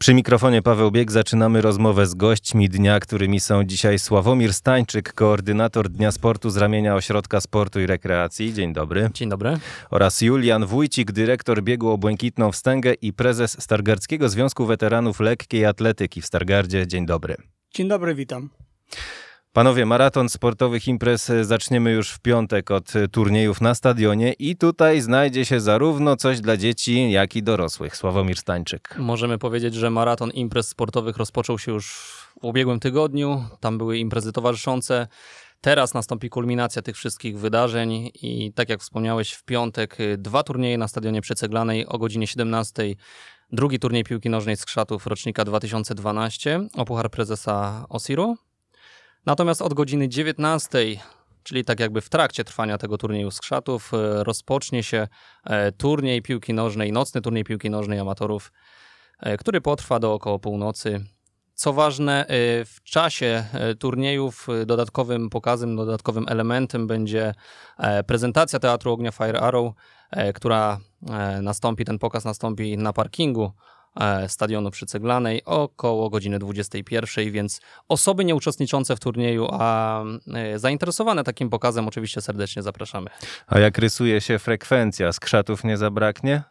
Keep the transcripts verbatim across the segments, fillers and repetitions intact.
Przy mikrofonie Paweł Bieg. Zaczynamy rozmowę z gośćmi dnia, którymi są dzisiaj Sławomir Stańczyk, koordynator Dnia Sportu z ramienia Ośrodka Sportu i Rekreacji. Dzień dobry. Dzień dobry. Oraz Julian Wójcik, dyrektor biegu o Błękitną Wstęgę i prezes Stargardzkiego Związku Weteranów Lekkiej Atletyki w Stargardzie. Dzień dobry. Dzień dobry, witam. Panowie, maraton sportowych imprez zaczniemy już w piątek od turniejów na stadionie i tutaj znajdzie się zarówno coś dla dzieci, jak i dorosłych. Sławomir Stańczyk. Możemy powiedzieć, że maraton imprez sportowych rozpoczął się już w ubiegłym tygodniu. Tam były imprezy towarzyszące. Teraz nastąpi kulminacja tych wszystkich wydarzeń i tak jak wspomniałeś, w piątek dwa turnieje na stadionie przy Ceglanej o godzinie siedemnastej. Drugi turniej piłki nożnej z Krzatów rocznika dwa tysiące dwunastego o Puchar Prezesa Osiru. Natomiast od godziny dziewiętnastej, czyli tak jakby w trakcie trwania tego turnieju z Krzatów, rozpocznie się turniej piłki nożnej, nocny turniej piłki nożnej amatorów, który potrwa do około północy. Co ważne, w czasie turniejów dodatkowym pokazem, dodatkowym elementem będzie prezentacja Teatru Ognia Fire Arrow, która nastąpi, ten pokaz nastąpi na parkingu stadionu przy Ceglanej około godziny dwudziestej pierwszej, więc osoby nieuczestniczące w turnieju, a zainteresowane takim pokazem oczywiście serdecznie zapraszamy. A jak rysuje się frekwencja? Z Krzatów nie zabraknie?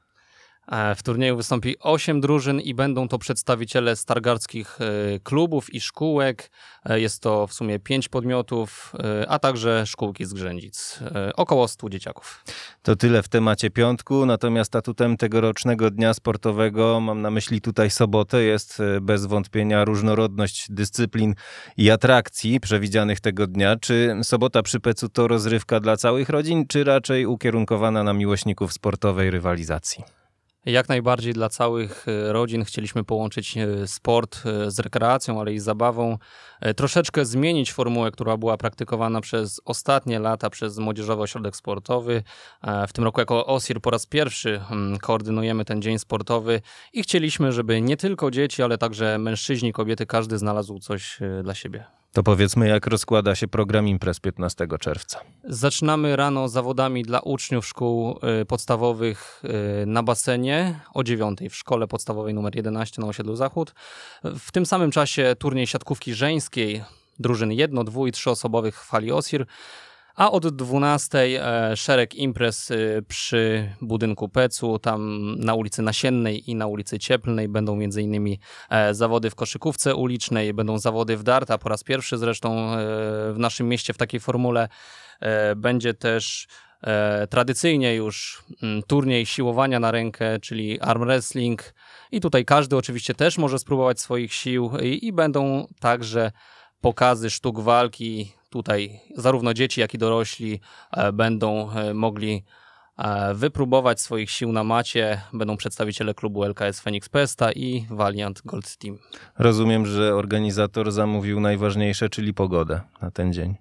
W turnieju wystąpi osiem drużyn i będą to przedstawiciele stargardzkich klubów i szkółek. Jest to w sumie pięć podmiotów, a także szkółki z Grzędzic. Około stu dzieciaków. To tyle w temacie piątku, natomiast atutem tegorocznego dnia sportowego, mam na myśli tutaj sobotę, jest bez wątpienia różnorodność dyscyplin i atrakcji przewidzianych tego dnia. Czy sobota przy Pecu to rozrywka dla całych rodzin, czy raczej ukierunkowana na miłośników sportowej rywalizacji? Jak najbardziej dla całych rodzin chcieliśmy połączyć sport z rekreacją, ale i z zabawą. Troszeczkę zmienić formułę, która była praktykowana przez ostatnie lata przez Młodzieżowy Ośrodek Sportowy. W tym roku jako OSIR po raz pierwszy koordynujemy ten dzień sportowy i chcieliśmy, żeby nie tylko dzieci, ale także mężczyźni, kobiety, każdy znalazł coś dla siebie. To powiedzmy, jak rozkłada się program imprez piętnastego czerwca. Zaczynamy rano zawodami dla uczniów szkół podstawowych na basenie o dziewiątej w szkole podstawowej numer jedenaście na osiedlu Zachód. W tym samym czasie turniej siatkówki żeńskiej drużyn jedno-, dwu- i trzyosobowych w hali OSIR. A od dwunastej e, szereg imprez e, przy budynku Pecu, tam na ulicy Nasiennej i na ulicy Cieplnej będą między innymi e, zawody w koszykówce ulicznej, będą zawody w dart, a po raz pierwszy zresztą e, w naszym mieście w takiej formule e, będzie też e, tradycyjnie już m, turniej siłowania na rękę, czyli arm wrestling i tutaj każdy oczywiście też może spróbować swoich sił i, i będą także pokazy sztuk walki. Tutaj zarówno dzieci, jak i dorośli e, będą e, mogli e, wypróbować swoich sił na macie. Będą przedstawiciele klubu L K S Phoenix Pesta i Valiant Gold Team. Rozumiem, że organizator zamówił najważniejsze, czyli pogodę na ten dzień.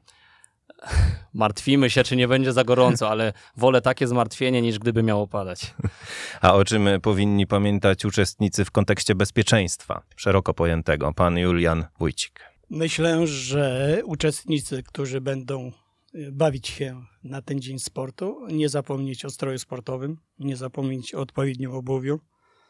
Martwimy się, czy nie będzie za gorąco, ale wolę takie zmartwienie, niż gdyby miało padać. A o czym powinni pamiętać uczestnicy w kontekście bezpieczeństwa szeroko pojętego? Pan Julian Wójcik. Myślę, że uczestnicy, którzy będą bawić się na ten dzień sportu, nie zapomnieć o stroju sportowym, nie zapomnieć o odpowiednim obuwiu,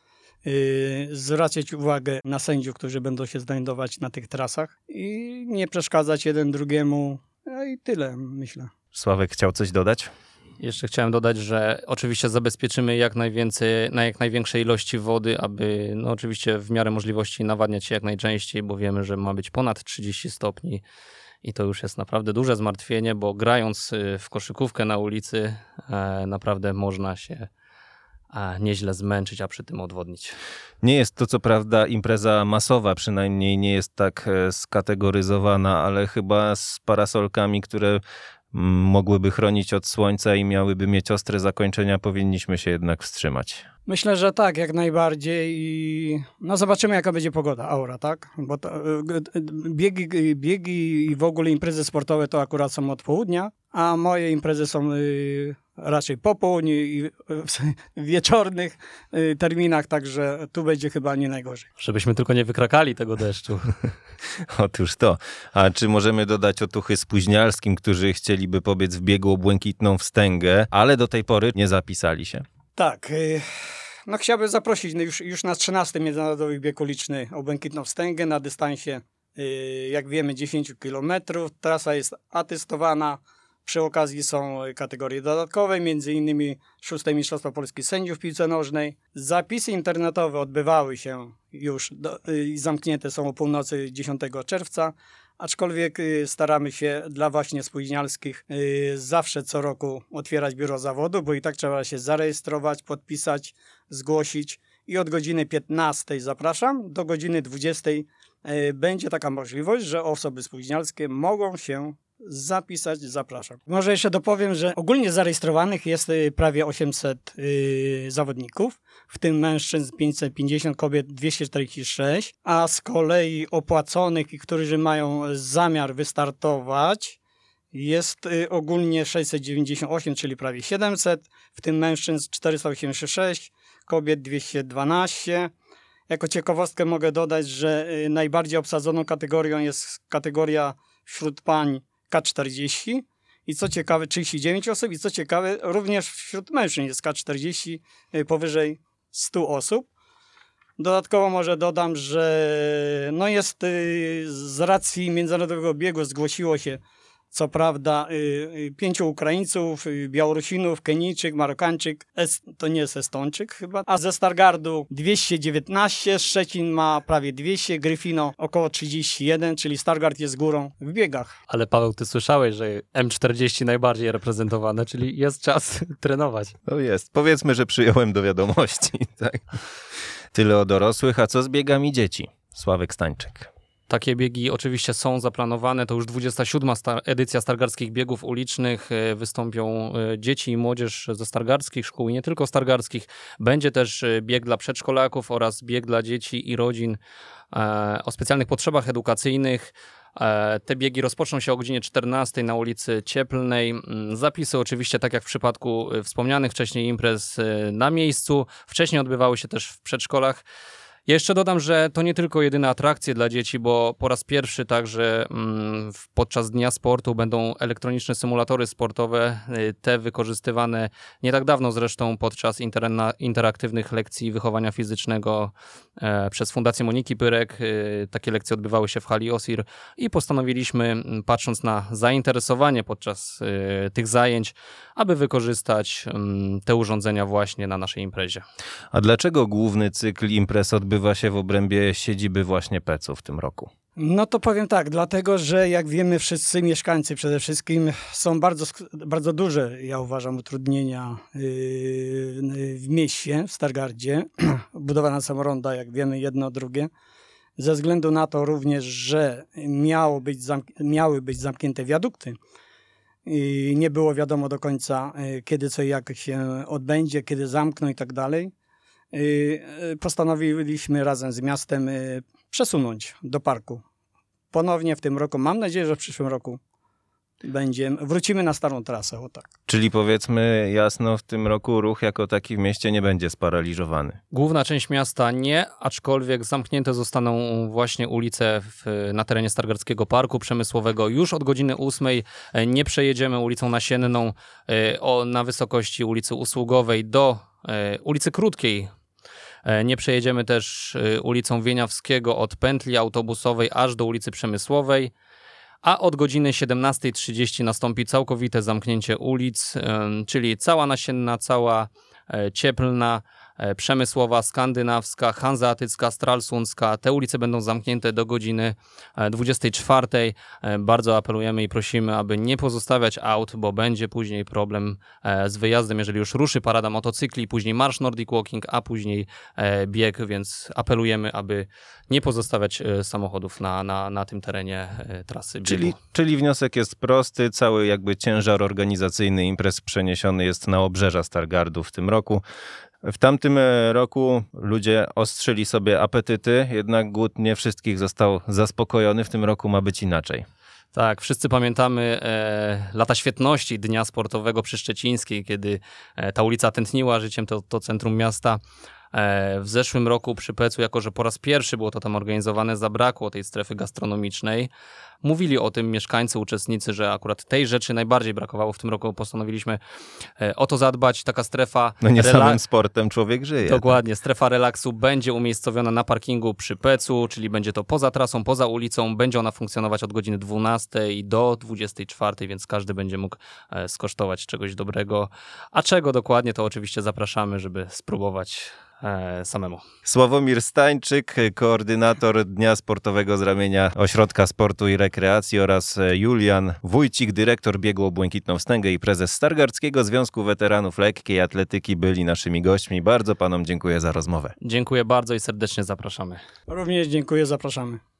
zwracać uwagę na sędziów, którzy będą się znajdować na tych trasach i nie przeszkadzać jeden drugiemu. No i tyle, myślę. Sławek chciał coś dodać? Jeszcze chciałem dodać, że oczywiście zabezpieczymy jak najwięcej, na jak największej ilości wody, aby no oczywiście w miarę możliwości nawadniać się jak najczęściej, bo wiemy, że ma być ponad trzydzieści stopni i to już jest naprawdę duże zmartwienie, bo grając w koszykówkę na ulicy e, naprawdę można się e, nieźle zmęczyć, a przy tym odwodnić. Nie jest to co prawda impreza masowa, przynajmniej nie jest tak skategoryzowana, ale chyba z parasolkami, które mogłyby chronić od słońca i miałyby mieć ostre zakończenia, powinniśmy się jednak wstrzymać. Myślę, że tak, jak najbardziej i no zobaczymy, jaka będzie pogoda, aura, tak? Bo to, biegi, biegi i w ogóle imprezy sportowe to akurat są od południa, a moje imprezy są y, raczej po południu i w wieczornych y, terminach, także tu będzie chyba nie najgorzej. Żebyśmy tylko nie wykrakali tego deszczu. Otóż to. A czy możemy dodać otuchy spóźnialskim, którzy chcieliby pobiec w biegu o Błękitną Wstęgę, ale do tej pory nie zapisali się? Tak, y, no chciałbym zaprosić no już, już na trzynasty Międzynarodowy Bieg Uliczny o Błękitną Wstęgę na dystansie, yy, jak wiemy, dziesięć kilometrów. Trasa jest atestowana. Przy okazji są kategorie dodatkowe, między innymi szóste Mistrzostwa Polski Sędziów w piłce nożnej. Zapisy internetowe odbywały się już do, yy, zamknięte są o północy dziesiątego czerwca, aczkolwiek yy, staramy się dla właśnie spóźnialskich yy, zawsze co roku otwierać biuro zawodu, bo i tak trzeba się zarejestrować, podpisać, zgłosić i od godziny piętnastej zapraszam, do godziny dwudziestej yy, będzie taka możliwość, że osoby spóźnialskie mogą się zapisać, zapraszam. Może jeszcze dopowiem, że ogólnie zarejestrowanych jest y, prawie osiemset y, zawodników, w tym mężczyzn pięćset pięćdziesiąt, kobiet dwieście czterdzieści sześć, a z kolei opłaconych i którzy mają zamiar wystartować jest y, ogólnie sześćset dziewięćdziesiąt osiem, czyli prawie siedemset, w tym mężczyzn czterysta osiemdziesiąt sześć, kobiet dwieście dwanaście. Jako ciekawostkę mogę dodać, że y, najbardziej obsadzoną kategorią jest kategoria wśród pań K czterdzieści i co ciekawe trzydzieści dziewięć osób i co ciekawe również wśród mężczyzn jest K czterdzieści powyżej stu osób. Dodatkowo może dodam, że no jest z racji międzynarodowego biegu zgłosiło się co prawda y, pięciu Ukraińców, y, Białorusinów, Kenijczyk, Marokańczyk, es, to nie jest Estończyk chyba, a ze Stargardu dwieście dziewiętnaście, Szczecin ma prawie dwieście, Gryfino około trzydzieści jeden, czyli Stargard jest górą w biegach. Ale Paweł, ty słyszałeś, że M czterdzieści najbardziej reprezentowane, czyli jest czas trenować. To jest. Powiedzmy, że przyjąłem do wiadomości. Tak? Tyle o dorosłych, a co z biegami dzieci? Sławek Stańczyk. Takie biegi oczywiście są zaplanowane. To już dwudziesta siódma star- edycja stargardzkich biegów ulicznych. Wystąpią dzieci i młodzież ze stargardzkich szkół i nie tylko stargardzkich. Będzie też bieg dla przedszkolaków oraz bieg dla dzieci i rodzin e, o specjalnych potrzebach edukacyjnych. E, te biegi rozpoczną się o godzinie czternastej na ulicy Cieplnej. Zapisy oczywiście, tak jak w przypadku wspomnianych wcześniej imprez, na miejscu. Wcześniej odbywały się też w przedszkolach. Jeszcze dodam, że to nie tylko jedyne atrakcje dla dzieci, bo po raz pierwszy także mm, podczas Dnia Sportu będą elektroniczne symulatory sportowe, te wykorzystywane nie tak dawno zresztą podczas interna- interaktywnych lekcji wychowania fizycznego e, przez Fundację Moniki Pyrek. E, takie lekcje odbywały się w hali Osir i postanowiliśmy, patrząc na zainteresowanie podczas e, tych zajęć, aby wykorzystać m, te urządzenia właśnie na naszej imprezie. A dlaczego główny cykl imprez odbywa się w obrębie siedziby właśnie P E C u w tym roku? No to powiem tak, dlatego, że jak wiemy wszyscy mieszkańcy przede wszystkim są bardzo, bardzo duże, ja uważam, utrudnienia yy, w mieście, w Stargardzie. Budowana samoronda, jak wiemy, jedno, drugie. Ze względu na to również, że miało być zamk- miały być zamknięte wiadukty i nie było wiadomo do końca, kiedy co i jak się odbędzie, kiedy zamkną i tak dalej. Postanowiliśmy razem z miastem przesunąć do parku. Ponownie w tym roku, mam nadzieję, że w przyszłym roku będzie, wrócimy na starą trasę, o tak. Czyli powiedzmy jasno, w tym roku ruch jako taki w mieście nie będzie sparaliżowany. Główna część miasta nie, aczkolwiek zamknięte zostaną właśnie ulice w, na terenie Stargardzkiego Parku Przemysłowego. Już od godziny ósmej nie przejedziemy ulicą Nasienną o, na wysokości ulicy Usługowej do e, ulicy Krótkiej. Nie przejedziemy też ulicą Wieniawskiego od pętli autobusowej aż do ulicy Przemysłowej, a od godziny siedemnastej trzydzieści nastąpi całkowite zamknięcie ulic, czyli cała Nasienna, cała Cieplna, Przemysłowa, Skandynawska, Hanzeatycka, Stralsundska. Te ulice będą zamknięte do godziny dwudziestej czwartej. Bardzo apelujemy i prosimy, aby nie pozostawiać aut, bo będzie później problem z wyjazdem, jeżeli już ruszy parada motocykli, później marsz Nordic Walking, a później bieg, więc apelujemy, aby nie pozostawiać samochodów na, na, na tym terenie trasy biegu. Czyli, czyli wniosek jest prosty, cały jakby ciężar organizacyjny imprez przeniesiony jest na obrzeża Stargardu w tym roku. W tamtym roku ludzie ostrzyli sobie apetyty, jednak głód nie wszystkich został zaspokojony. W tym roku ma być inaczej. Tak, wszyscy pamiętamy e, lata świetności Dnia Sportowego przy Szczecińskiej, kiedy e, ta ulica tętniła życiem, to, to centrum miasta. E, w zeszłym roku przy Pecu, jako że po raz pierwszy było to tam organizowane, zabrakło tej strefy gastronomicznej. Mówili o tym mieszkańcy, uczestnicy, że akurat tej rzeczy najbardziej brakowało. W tym roku postanowiliśmy e, o to zadbać. Taka strefa... No nie rela- samym sportem człowiek żyje. Dokładnie. Strefa relaksu będzie umiejscowiona na parkingu przy Pecu, czyli będzie to poza trasą, poza ulicą. Będzie ona funkcjonować od godziny dwunastej do dwudziestej czwartej, więc każdy będzie mógł e, skosztować czegoś dobrego. A czego dokładnie, to oczywiście zapraszamy, żeby spróbować e, samemu. Sławomir Stańczyk, koordynator Dnia Sportowego z ramienia Ośrodka Sportu i Rekreacji oraz Julian Wójcik, dyrektor biegu o Błękitną Wstęgę i prezes Stargardzkiego Związku Weteranów Lekkiej Atletyki byli naszymi gośćmi. Bardzo panom dziękuję za rozmowę. Dziękuję bardzo i serdecznie zapraszamy. Również dziękuję, zapraszamy.